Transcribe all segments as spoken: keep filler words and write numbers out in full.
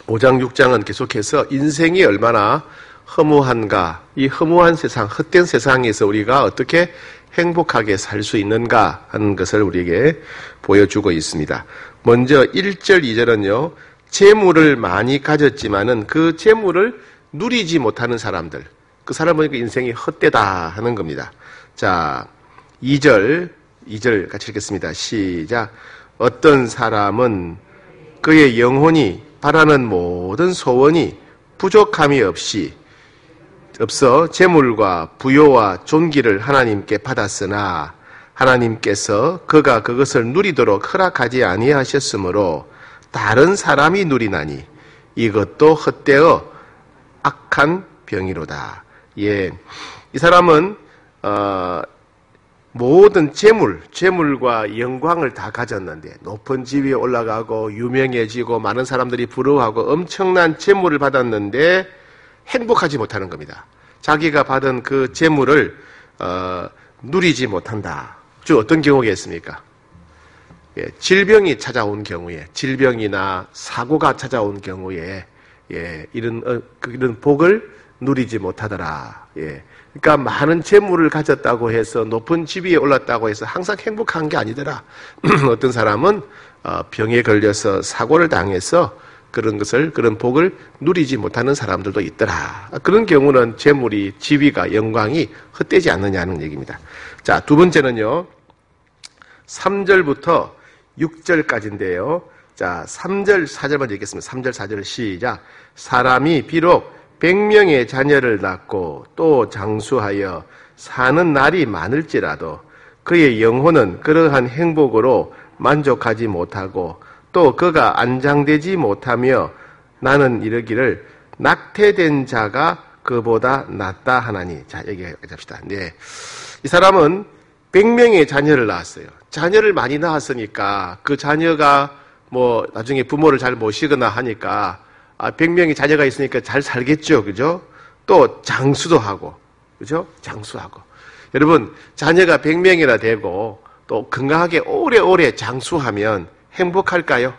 오 장, 육 장은 계속해서 인생이 얼마나 허무한가, 이 허무한 세상, 헛된 세상에서 우리가 어떻게 행복하게 살 수 있는가 하는 것을 우리에게 보여주고 있습니다. 먼저 일 절, 이 절은요, 재물을 많이 가졌지만은 그 재물을 누리지 못하는 사람들, 그 사람 보니까 인생이 헛되다 하는 겁니다. 자, 이 절, 이 절 같이 읽겠습니다. 시작. 어떤 사람은 그의 영혼이 바라는 모든 소원이 부족함이 없이 없어 재물과 부요와 존귀를 하나님께 받았으나 하나님께서 그가 그것을 누리도록 허락하지 아니하셨으므로 다른 사람이 누리나니 이것도 헛되어 악한 병이로다. 예, 이 사람은 어, 모든 재물, 재물과 영광을 다 가졌는데 높은 집 위에 올라가고 유명해지고 많은 사람들이 부러워하고 엄청난 재물을 받았는데 행복하지 못하는 겁니다. 자기가 받은 그 재물을 어, 누리지 못한다. 즉 어떤 경우겠습니까? 예, 질병이 찾아온 경우에, 질병이나 사고가 찾아온 경우에 예, 이런 어, 이런 복을 누리지 못하더라. 예. 그러니까 많은 재물을 가졌다고 해서 높은 집 위에 올랐다고 해서 항상 행복한 게 아니더라. 어떤 사람은 병에 걸려서 사고를 당해서 그런 것을, 그런 복을 누리지 못하는 사람들도 있더라. 그런 경우는 재물이, 지위가, 영광이 헛되지 않느냐는 얘기입니다. 자, 두 번째는요, 삼 절부터 육 절까지인데요. 자, 삼 절, 사 절 먼저 읽겠습니다. 삼 절, 사 절 시작. 사람이 비록 백명의 자녀를 낳고 또 장수하여 사는 날이 많을지라도 그의 영혼은 그러한 행복으로 만족하지 못하고 또 그가 안장되지 못하며 나는 이르기를 낙태된 자가 그보다 낫다 하나니. 자, 얘기합시다. 네. 이 사람은 백명의 자녀를 낳았어요. 자녀를 많이 낳았으니까 그 자녀가 뭐 나중에 부모를 잘 모시거나 하니까 아, 백 명의 자녀가 있으니까 잘 살겠죠. 그죠? 또 장수도 하고, 그죠? 장수하고. 여러분, 자녀가 백 명이나 되고 또 건강하게 오래오래 장수하면 행복할까요?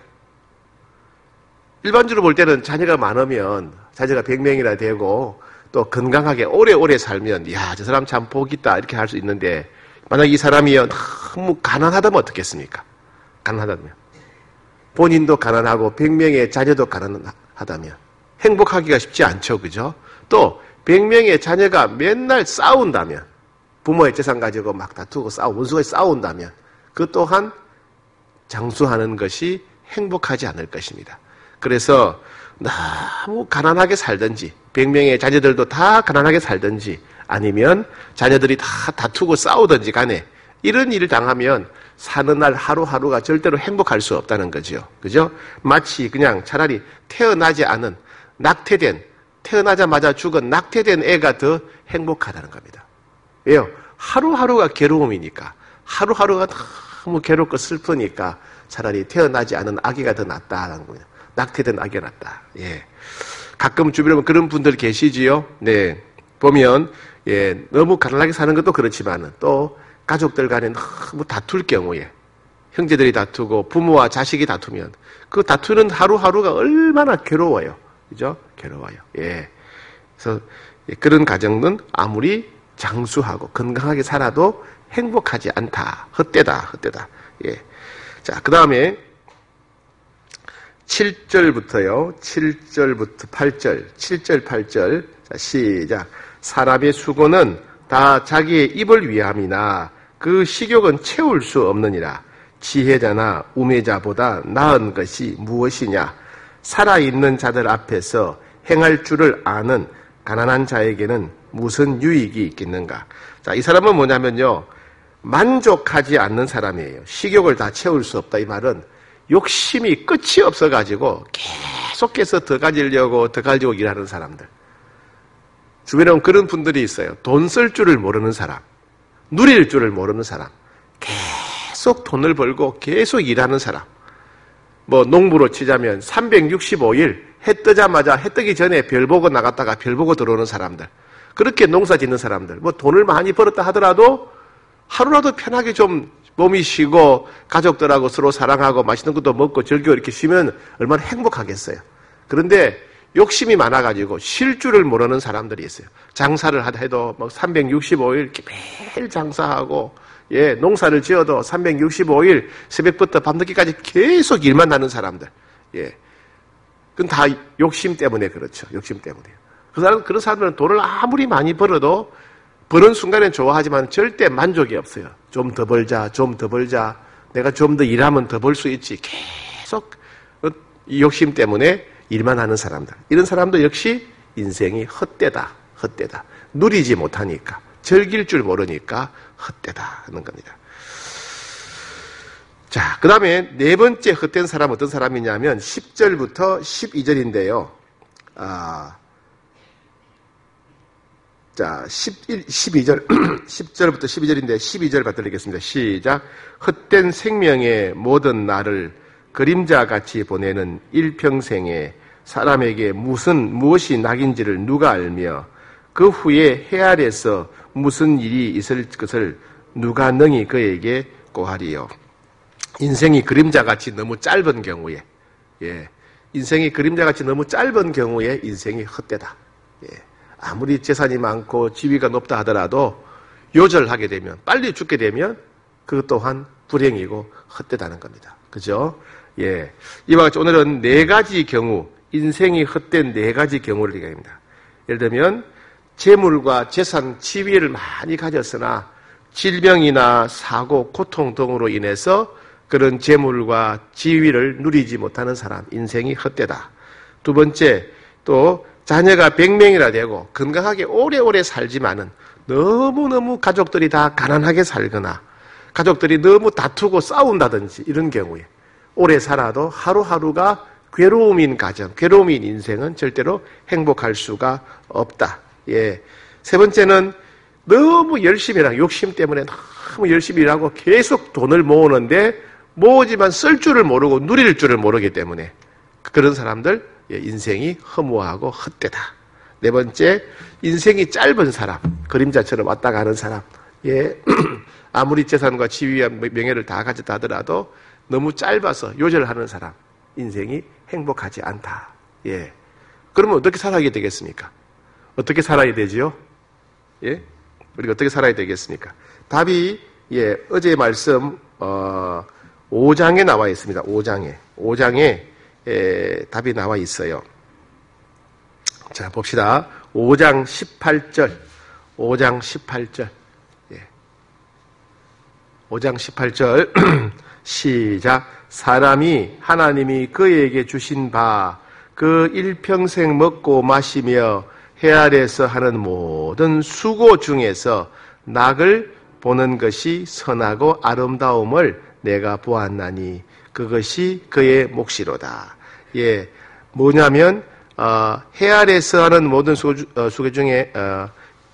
일반적으로 볼 때는 자녀가 많으면, 자녀가 백 명이나 되고 또 건강하게 오래오래 살면 야, 저 사람 참 복 있다 이렇게 할 수 있는데 만약 이 사람이요 너무 가난하다면 어떻겠습니까? 가난하다면. 본인도 가난하고 백 명의 자녀도 가난하다면 행복하기가 쉽지 않죠. 그죠? 또 백 명의 자녀가 맨날 싸운다면, 부모의 재산 가지고 막 다투고 싸우고 원수가 싸운다면 그 또한 장수하는 것이 행복하지 않을 것입니다. 그래서 너무 가난하게 살든지 백 명의 자녀들도 다 가난하게 살든지 아니면 자녀들이 다 다투고 싸우든지 간에 이런 일을 당하면 사는 날 하루하루가 절대로 행복할 수 없다는 거죠. 그죠? 마치 그냥 차라리 태어나지 않은 낙태된, 태어나자마자 죽은 낙태된 애가 더 행복하다는 겁니다. 왜요? 하루하루가 괴로움이니까, 하루하루가 너무 괴롭고 슬프니까 차라리 태어나지 않은 아기가 더 낫다는 거예요. 낙태된 아기가 낫다. 예. 가끔 주변에 그런 분들 계시지요? 네. 보면, 예, 너무 가난하게 사는 것도 그렇지만은 또 가족들 간에 너무 다툴 경우에, 형제들이 다투고 부모와 자식이 다투면 그 다투는 하루하루가 얼마나 괴로워요. 그죠? 괴로워요. 예. 그래서 그런 가정은 아무리 장수하고 건강하게 살아도 행복하지 않다. 헛되다. 헛되다. 예. 자, 그 다음에 칠 절부터요. 칠 절부터 팔 절. 칠 절, 팔 절. 자, 시작. 사람의 수고는 다 자기의 입을 위함이나 그 식욕은 채울 수 없느니라. 지혜자나 우매자보다 나은 것이 무엇이냐? 살아있는 자들 앞에서 행할 줄을 아는 가난한 자에게는 무슨 유익이 있겠는가? 자, 이 사람은 뭐냐면요. 만족하지 않는 사람이에요. 식욕을 다 채울 수 없다. 이 말은 욕심이 끝이 없어가지고 계속해서 더 가지려고 더 가지고 일하는 사람들. 주변에 보면 그런 분들이 있어요. 돈 쓸 줄을 모르는 사람, 누릴 줄을 모르는 사람, 계속 돈을 벌고 계속 일하는 사람. 뭐 농부로 치자면 삼백육십오 일 해 뜨자마자 해 뜨기 전에 별 보고 나갔다가 별 보고 들어오는 사람들. 그렇게 농사 짓는 사람들. 뭐 돈을 많이 벌었다 하더라도 하루라도 편하게 좀 몸이 쉬고 가족들하고 서로 사랑하고 맛있는 것도 먹고 즐기고 이렇게 쉬면 얼마나 행복하겠어요. 그런데 욕심이 많아가지고 쉴 줄을 모르는 사람들이 있어요. 장사를 하다 해도 뭐 삼백육십오 일 이렇게 매일 장사하고, 예, 농사를 지어도 삼백육십오 일 새벽부터 밤늦게까지 계속 일만 하는 사람들. 예. 그건 다 욕심 때문에 그렇죠. 욕심 때문에. 그 사람, 그런 사람들은 돈을 아무리 많이 벌어도 버는 순간엔 좋아하지만 절대 만족이 없어요. 좀 더 벌자, 좀 더 벌자. 내가 좀 더 일하면 더 벌 수 있지. 계속 이 욕심 때문에 일만 하는 사람들. 이런 사람도 역시 인생이 헛되다. 헛되다. 누리지 못하니까. 즐길 줄 모르니까 헛되다 하는 겁니다. 자, 그 다음에 네 번째 헛된 사람 어떤 사람이냐면 십 절부터 십이 절인데요. 아, 자, 십일, 십이 절, 십 절부터 십이 절인데 십이 절 받들리겠습니다. 시작. 헛된 생명의 모든 날을 그림자같이 보내는 일평생에 사람에게 무슨 무엇이 낙인지를 누가 알며 그 후에 해 아래서 무슨 일이 있을 것을 누가 능히 그에게 고하리요. 인생이 그림자같이 너무 짧은 경우에, 예, 인생이 그림자같이 너무 짧은 경우에 인생이 헛되다. 예, 아무리 재산이 많고 지위가 높다 하더라도 요절하게 되면, 빨리 죽게 되면 그것 또한 불행이고 헛되다는 겁니다. 그죠? 예, 이와 같이 오늘은 네 가지 경우, 인생이 헛된 네 가지 경우를 얘기합니다. 예를 들면 재물과 재산, 지위를 많이 가졌으나 질병이나 사고, 고통 등으로 인해서 그런 재물과 지위를 누리지 못하는 사람, 인생이 헛되다. 두 번째, 또 자녀가 백 명이나 되고 건강하게 오래오래 살지만은 너무너무 가족들이 다 가난하게 살거나 가족들이 너무 다투고 싸운다든지 이런 경우에 오래 살아도 하루하루가 괴로움인 가정, 괴로움인 인생은 절대로 행복할 수가 없다. 예. 세 번째는 너무 열심히 일하고 욕심 때문에 너무 열심히 일하고 계속 돈을 모으는데 모으지만 쓸 줄을 모르고 누릴 줄을 모르기 때문에 그런 사람들 인생이 허무하고 헛되다. 네 번째, 인생이 짧은 사람, 그림자처럼 왔다 가는 사람. 예. 아무리 재산과 지위와 명예를 다 가졌다 하더라도 너무 짧아서 요절하는 사람, 인생이 행복하지 않다. 예. 그러면 어떻게 살아야 되겠습니까? 어떻게 살아야 되지요? 예? 우리가 어떻게 살아야 되겠습니까? 답이, 예, 어제 말씀, 어, 오 장에 나와 있습니다. 오 장에. 오 장에, 예, 답이 나와 있어요. 자, 봅시다. 오 장 십팔 절. 오 장 십팔 절. 예. 오 장 십팔 절. 시작. 사람이 하나님이 그에게 주신 바 그 일평생 먹고 마시며 해 아래서 하는 모든 수고 중에서 낙을 보는 것이 선하고 아름다움을 내가 보았나니 그것이 그의 몫이로다. 예, 뭐냐면 어, 해 아래서 하는 모든 수고, 어, 수고 중에 어,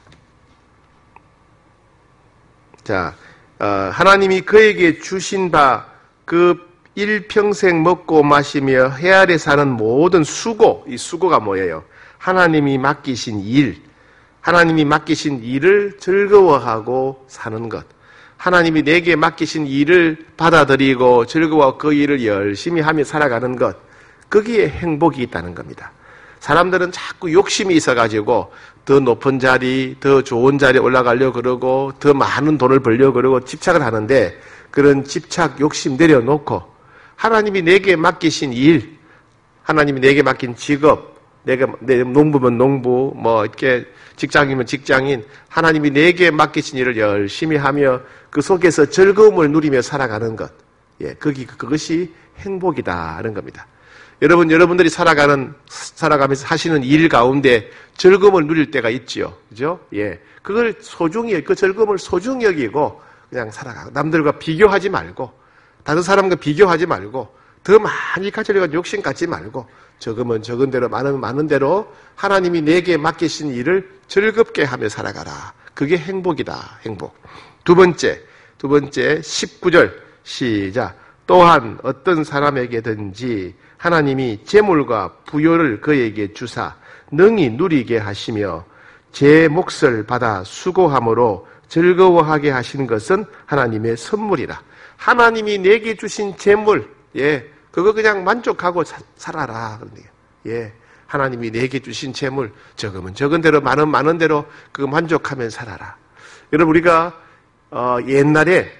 자 어, 하나님이 그에게 주신 바 그 일평생 먹고 마시며 해 아래 사는 모든 수고, 이 수고가 뭐예요? 하나님이 맡기신 일, 하나님이 맡기신 일을 즐거워하고 사는 것. 하나님이 내게 맡기신 일을 받아들이고 즐거워 그 일을 열심히 하며 살아가는 것. 거기에 행복이 있다는 겁니다. 사람들은 자꾸 욕심이 있어가지고 더 높은 자리, 더 좋은 자리에 올라가려고 그러고 더 많은 돈을 벌려고 그러고 집착을 하는데 그런 집착, 욕심 내려놓고 하나님이 내게 맡기신 일, 하나님이 내게 맡긴 직업, 내가 내 농부면 농부, 뭐 이렇게 직장이면 직장인, 하나님이 내게 맡기신 일을 열심히 하며 그 속에서 즐거움을 누리며 살아가는 것, 예, 거기 그것이 행복이다라는 겁니다. 여러분, 여러분들이 살아가는 살아가면서 하시는 일 가운데 즐거움을 누릴 때가 있지요, 그죠? 예, 그걸 소중히 그 즐거움을 소중히 여기고 그냥 살아가고 남들과 비교하지 말고 다른 사람과 비교하지 말고 더 많이 가지려고 욕심 갖지 말고 적으면 적은 대로 많으면 많은 대로 하나님이 내게 맡기신 일을 즐겁게 하며 살아가라. 그게 행복이다. 행복. 두 번째, 두 번째 십구 절 시작. 또한 어떤 사람에게든지 하나님이 재물과 부요를 그에게 주사 능히 누리게 하시며 제 몫을 받아 수고함으로 즐거워하게 하시는 것은 하나님의 선물이라. 하나님이 내게 주신 재물, 예, 그거 그냥 만족하고 사, 살아라. 예. 하나님이 내게 주신 재물, 적으면 적은 대로, 많은 많은 대로 그 만족하면 살아라. 여러분, 우리가, 어, 옛날에,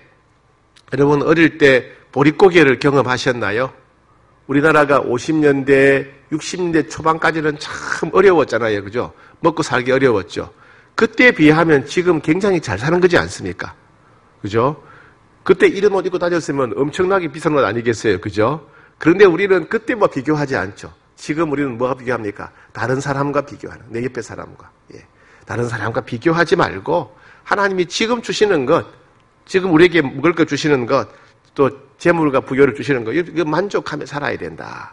여러분, 어릴 때 보릿고개를 경험하셨나요? 우리나라가 오십 년대, 육십 년대 초반까지는 참 어려웠잖아요. 그죠? 먹고 살기 어려웠죠. 그때에 비하면 지금 굉장히 잘 사는 거지 않습니까? 그죠? 그때 이런 옷 입고 다녔으면 엄청나게 비싼 것 아니겠어요? 그죠? 그런데 우리는 그때 뭐 비교하지 않죠. 지금 우리는 뭐가 비교합니까? 다른 사람과 비교하는, 내 옆에 사람과. 예. 다른 사람과 비교하지 말고 하나님이 지금 주시는 것, 지금 우리에게 먹을 것 주시는 것, 또 재물과 부여를 주시는 것, 이거 만족하며 살아야 된다.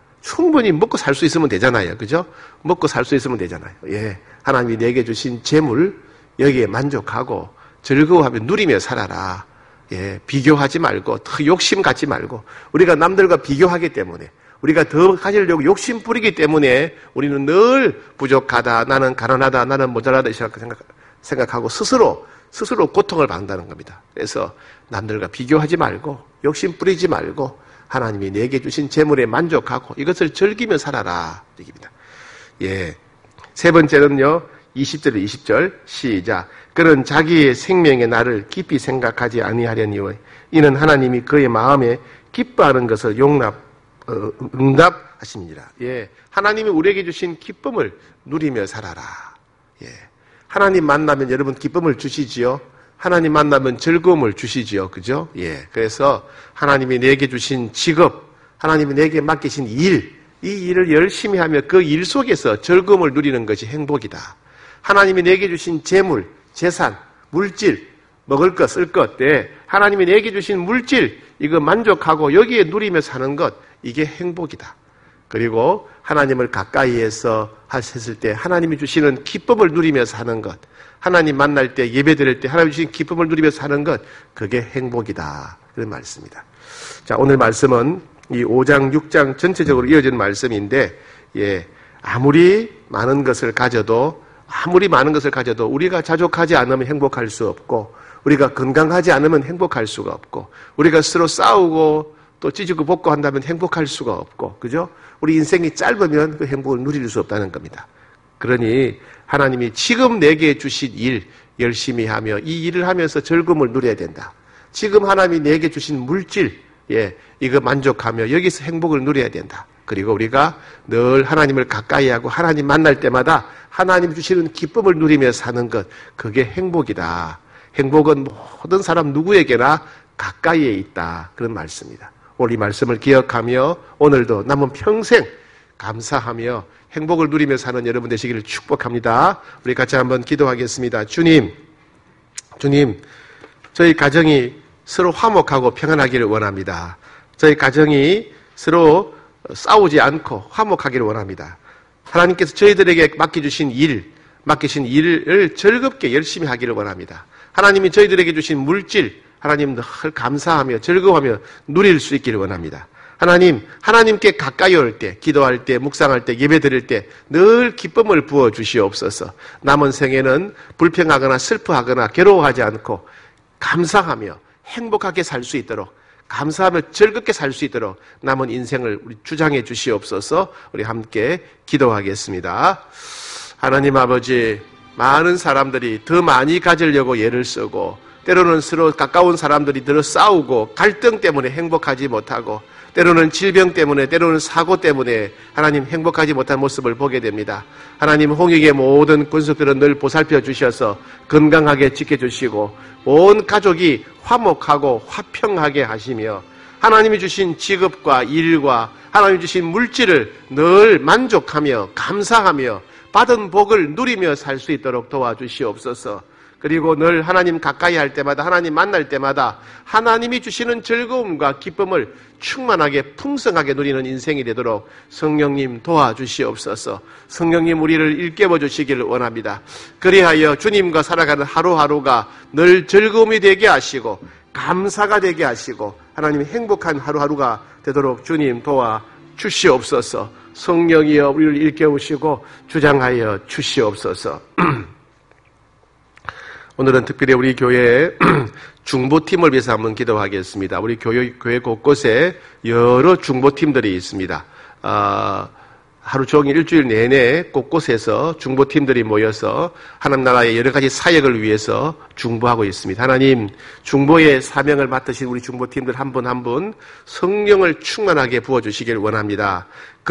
충분히 먹고 살 수 있으면 되잖아요. 그죠? 먹고 살 수 있으면 되잖아요. 예. 하나님이 내게 주신 재물, 여기에 만족하고 즐거워하며 누리며 살아라. 예. 비교하지 말고, 더 욕심 갖지 말고, 우리가 남들과 비교하기 때문에, 우리가 더 가지려고 욕심 부리기 때문에 우리는 늘 부족하다, 나는 가난하다, 나는 모자라다, 이렇게 생각, 생각하고 스스로, 스스로 고통을 받는다는 겁니다. 그래서 남들과 비교하지 말고, 욕심 부리지 말고, 하나님이 내게 주신 재물에 만족하고 이것을 즐기며 살아라. 얘기입니다. 예. 세 번째는요, 이십 절, 이십 절, 시작. 그는 자기의 생명의 날을 깊이 생각하지 아니하려니와 이는 하나님이 그의 마음에 기뻐하는 것을 용납, 어, 응답하십니다. 예. 하나님이 우리에게 주신 기쁨을 누리며 살아라. 예. 하나님 만나면 여러분 기쁨을 주시지요? 하나님 만나면 즐거움을 주시지요. 그죠? 예. 그래서 하나님이 내게 주신 직업, 하나님이 내게 맡기신 일, 이 일을 열심히 하며 그 일 속에서 즐거움을 누리는 것이 행복이다. 하나님이 내게 주신 재물, 재산, 물질, 먹을 것, 쓸 것, 네. 하나님이 내게 주신 물질, 이거 만족하고 여기에 누리며 사는 것, 이게 행복이다. 그리고 하나님을 가까이에서 하셨을 때 하나님이 주시는 기쁨을 누리며 사는 것, 하나님 만날 때, 예배 드릴 때 하나님 주신 기쁨을 누리며 사는 것, 그게 행복이다. 그런 말씀입니다. 자, 오늘 말씀은 이 오 장, 육 장 전체적으로 이어진 말씀인데, 예, 아무리 많은 것을 가져도, 아무리 많은 것을 가져도 우리가 자족하지 않으면 행복할 수 없고, 우리가 건강하지 않으면 행복할 수가 없고, 우리가 서로 싸우고 또 찢고 볶고 한다면 행복할 수가 없고, 그죠? 우리 인생이 짧으면 그 행복을 누릴 수 없다는 겁니다. 그러니 하나님이 지금 내게 주신 일 열심히 하며 이 일을 하면서 즐거움을 누려야 된다. 지금 하나님이 내게 주신 물질, 예, 이거 만족하며 여기서 행복을 누려야 된다. 그리고 우리가 늘 하나님을 가까이 하고 하나님 만날 때마다 하나님 주시는 기쁨을 누리며 사는 것, 그게 행복이다. 행복은 모든 사람 누구에게나 가까이에 있다. 그런 말씀입니다. 오늘 이 말씀을 기억하며 오늘도 남은 평생 감사하며 행복을 누리며 사는 여러분 되시기를 축복합니다. 우리 같이 한번 기도하겠습니다. 주님, 주님, 저희 가정이 서로 화목하고 평안하기를 원합니다. 저희 가정이 서로 싸우지 않고 화목하기를 원합니다. 하나님께서 저희들에게 맡겨주신 일, 맡기신 일을 즐겁게 열심히 하기를 원합니다. 하나님이 저희들에게 주신 물질, 하나님 늘 감사하며 즐거워하며 누릴 수 있기를 원합니다. 하나님, 하나님께 가까이 올 때, 기도할 때, 묵상할 때, 예배 드릴 때 늘 기쁨을 부어 주시옵소서. 남은 생에는 불평하거나 슬퍼하거나 괴로워하지 않고 감사하며 행복하게 살 수 있도록, 감사하며 즐겁게 살 수 있도록 남은 인생을 우리 주장해 주시옵소서. 우리 함께 기도하겠습니다. 하나님 아버지, 많은 사람들이 더 많이 가지려고 애를 쓰고 때로는 서로 가까운 사람들이 더 싸우고 갈등 때문에 행복하지 못하고 때로는 질병 때문에 때로는 사고 때문에 하나님 행복하지 못한 모습을 보게 됩니다. 하나님 홍익의 모든 군속들은 늘 보살펴 주셔서 건강하게 지켜주시고 온 가족이 화목하고 화평하게 하시며 하나님이 주신 직업과 일과 하나님이 주신 물질을 늘 만족하며 감사하며 받은 복을 누리며 살 수 있도록 도와주시옵소서. 그리고 늘 하나님 가까이 할 때마다 하나님 만날 때마다 하나님이 주시는 즐거움과 기쁨을 충만하게 풍성하게 누리는 인생이 되도록 성령님 도와주시옵소서. 성령님 우리를 일깨워 주시기를 원합니다. 그리하여 주님과 살아가는 하루하루가 늘 즐거움이 되게 하시고 감사가 되게 하시고 하나님 행복한 하루하루가 되도록 주님 도와주시옵소서. 성령이여 우리를 일깨우시고 주장하여 주시옵소서. 오늘은 특별히 우리 교회 중보팀을 위해서 한번 기도하겠습니다. 우리 교회, 교회 곳곳에 여러 중보팀들이 있습니다. 어, 하루 종일 일주일 내내 곳곳에서 중보팀들이 모여서 하나님 나라의 여러 가지 사역을 위해서 중보하고 있습니다. 하나님, 중보의 사명을 맡으신 우리 중보팀들 한 분 한 분 성령을 충만하게 부어주시길 원합니다.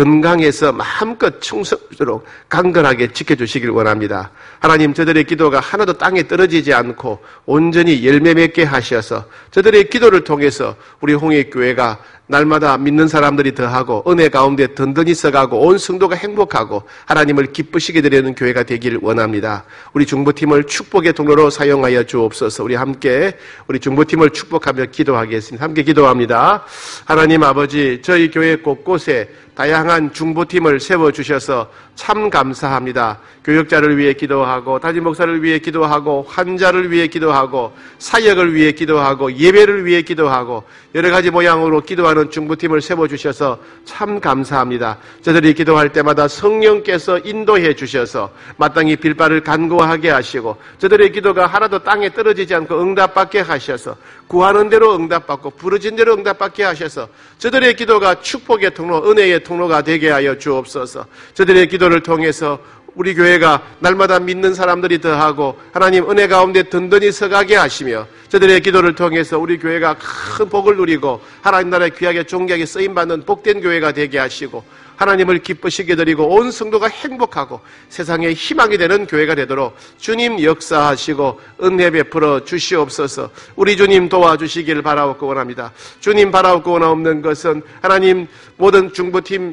건강해서 마음껏 충성스럽도록 강건하게 지켜주시길 원합니다. 하나님, 저들의 기도가 하나도 땅에 떨어지지 않고 온전히 열매 맺게 하셔서 저들의 기도를 통해서 우리 홍익교회가 날마다 믿는 사람들이 더하고 은혜 가운데 든든히 서가고 온 성도가 행복하고 하나님을 기쁘시게 드리는 교회가 되길 원합니다. 우리 중보팀을 축복의 통로로 사용하여 주옵소서. 우리 함께 우리 중보팀을 축복하며 기도하겠습니다. 함께 기도합니다. 하나님 아버지, 저희 교회 곳곳에 다양한 중보팀을 세워주셔서 참 감사합니다. 교역자를 위해 기도하고 담임 목사를 위해 기도하고 환자를 위해 기도하고 사역을 위해 기도하고 예배를 위해 기도하고 여러 가지 모양으로 기도하는 중보팀을 세워주셔서 참 감사합니다. 저들이 기도할 때마다 성령께서 인도해 주셔서 마땅히 빌바를 간구하게 하시고 저들의 기도가 하나도 땅에 떨어지지 않고 응답받게 하셔서 구하는 대로 응답받고 부르진 대로 응답받게 하셔서 저들의 기도가 축복의 통로, 은혜의 통로가 되게 하여 주옵소서. 저들의 기도를 통해서 우리 교회가 날마다 믿는 사람들이 더하고 하나님 은혜 가운데 든든히 서가게 하시며 저들의 기도를 통해서 우리 교회가 큰 복을 누리고 하나님 나라의 귀하게 존귀하게 쓰임받는 복된 교회가 되게 하시고 하나님을 기쁘시게 드리고 온 성도가 행복하고 세상에 희망이 되는 교회가 되도록 주님 역사하시고 은혜 베풀어 주시옵소서. 우리 주님 도와주시기를 바라옵고 원합니다. 주님 바라옵고 원하옵는 것은 하나님 모든 중보팀,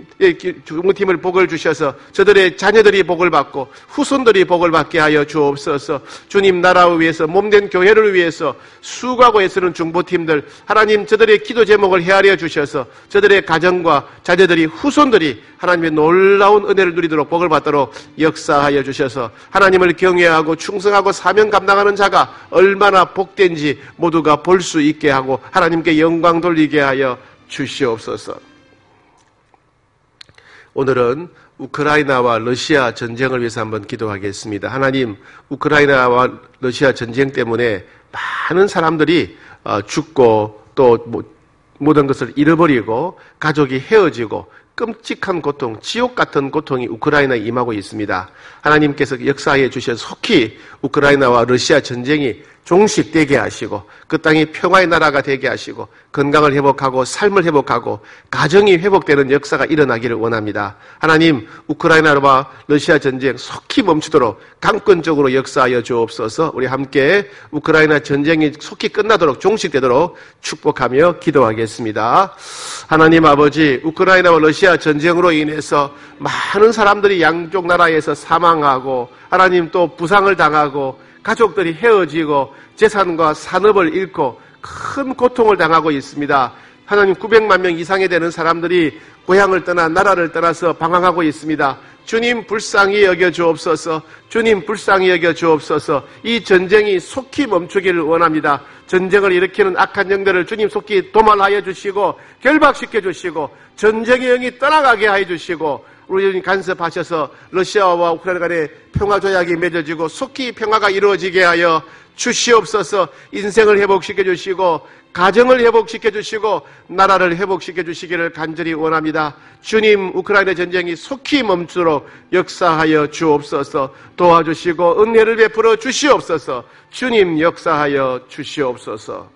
중보팀을 복을 주셔서 저들의 자녀들이 복을 받고 후손들이 복을 받게 하여 주옵소서. 주님 나라를 위해서 몸된 교회를 위해서 수고하고 애쓰는 중보팀들 하나님 저들의 기도 제목을 헤아려 주셔서 저들의 가정과 자녀들이 후손들이 하나님의 놀라운 은혜를 누리도록 복을 받도록 역사하여 주셔서 하나님을 경외하고 충성하고 사명 감당하는 자가 얼마나 복된지 모두가 볼 수 있게 하고 하나님께 영광 돌리게 하여 주시옵소서. 오늘은 우크라이나와 러시아 전쟁을 위해서 한번 기도하겠습니다. 하나님, 우크라이나와 러시아 전쟁 때문에 많은 사람들이 죽고 또 모든 것을 잃어버리고 가족이 헤어지고 끔찍한 고통, 지옥 같은 고통이 우크라이나에 임하고 있습니다. 하나님께서 역사해 주셔서 속히 우크라이나와 러시아 전쟁이 종식되게 하시고 그 땅이 평화의 나라가 되게 하시고 건강을 회복하고 삶을 회복하고 가정이 회복되는 역사가 일어나기를 원합니다. 하나님, 우크라이나와 러시아 전쟁 속히 멈추도록 강권적으로 역사하여 주옵소서. 우리 함께 우크라이나 전쟁이 속히 끝나도록 종식되도록 축복하며 기도하겠습니다. 하나님 아버지, 우크라이나와 러시아 전쟁으로 인해서 많은 사람들이 양쪽 나라에서 사망하고 하나님 또 부상을 당하고 가족들이 헤어지고 재산과 산업을 잃고 큰 고통을 당하고 있습니다. 하나님, 구백만 명 이상이 되는 사람들이 고향을 떠나 나라를 떠나서 방황하고 있습니다. 주님 불쌍히 여겨 주옵소서. 주님 불쌍히 여겨 주옵소서. 이 전쟁이 속히 멈추기를 원합니다. 전쟁을 일으키는 악한 영들을 주님 속히 도말하여 주시고 결박시켜 주시고 전쟁의 영이 떠나가게 하여 주시고 우리 주님 간섭하셔서 러시아와 우크라이나 간의 평화 조약이 맺어지고 속히 평화가 이루어지게 하여 주시옵소서. 인생을 회복시켜 주시고 가정을 회복시켜 주시고 나라를 회복시켜 주시기를 간절히 원합니다. 주님, 우크라이나 전쟁이 속히 멈추도록 역사하여 주옵소서. 도와주시고 은혜를 베풀어 주시옵소서. 주님 역사하여 주시옵소서.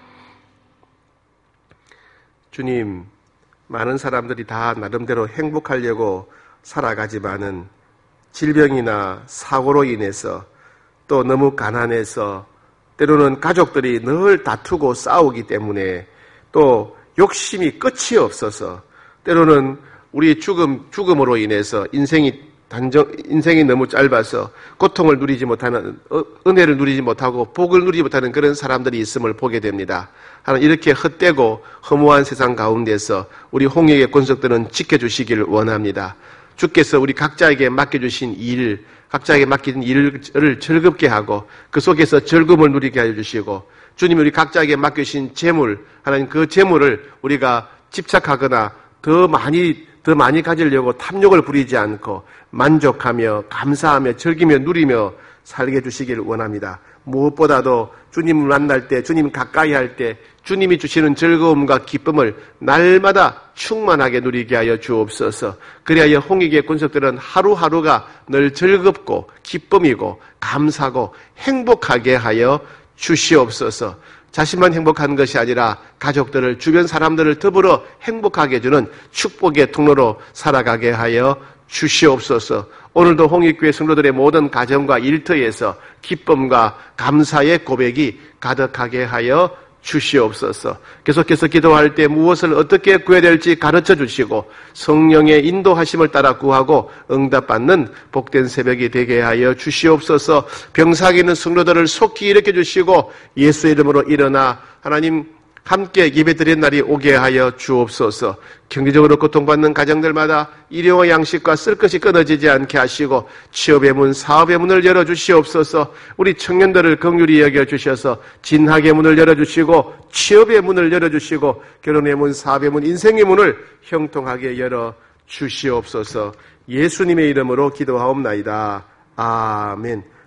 주님, 많은 사람들이 다 나름대로 행복하려고 살아가지만은 질병이나 사고로 인해서 또 너무 가난해서 때로는 가족들이 늘 다투고 싸우기 때문에 또 욕심이 끝이 없어서 때로는 우리 죽음, 죽음으로 인해서 인생이 단정, 인생이 너무 짧아서 고통을 누리지 못하는, 은혜를 누리지 못하고 복을 누리지 못하는 그런 사람들이 있음을 보게 됩니다. 하나님, 이렇게 헛되고 허무한 세상 가운데서 우리 홍역의 권속들은 지켜주시기를 원합니다. 주께서 우리 각자에게 맡겨주신 일, 각자에게 맡긴 일을 즐겁게 하고 그 속에서 즐거움을 누리게 하여 주시고 주님이 우리 각자에게 맡겨주신 재물, 하나님 그 재물을 우리가 집착하거나 더 많이 더 많이 가지려고 탐욕을 부리지 않고 만족하며 감사하며 즐기며 누리며 살게 해주시기를 원합니다. 무엇보다도 주님을 만날 때, 주님 가까이 할 때 주님이 주시는 즐거움과 기쁨을 날마다 충만하게 누리게 하여 주옵소서. 그리하여 홍익의 군속들은 하루하루가 늘 즐겁고 기쁨이고 감사고 행복하게 하여 주시옵소서. 자신만 행복한 것이 아니라 가족들을, 주변 사람들을 더불어 행복하게 해주는 축복의 통로로 살아가게 하여 주시옵소서. 오늘도 홍익교회 성도들의 모든 가정과 일터에서 기쁨과 감사의 고백이 가득하게 하여 주시옵소서. 계속해서 기도할 때 무엇을 어떻게 구해야 될지 가르쳐 주시고 성령의 인도하심을 따라 구하고 응답받는 복된 새벽이 되게 하여 주시옵소서. 병상에 있는 성도들을 속히 일으켜 주시고 예수의 이름으로 일어나 하나님 함께 예배드린 날이 오게 하여 주옵소서. 경제적으로 고통받는 가정들마다 일용의 양식과 쓸 것이 끊어지지 않게 하시고 취업의 문, 사업의 문을 열어주시옵소서. 우리 청년들을 긍휼히 여겨주셔서 진학의 문을 열어주시고 취업의 문을 열어주시고 결혼의 문, 사업의 문, 인생의 문을 형통하게 열어주시옵소서. 예수님의 이름으로 기도하옵나이다. 아멘.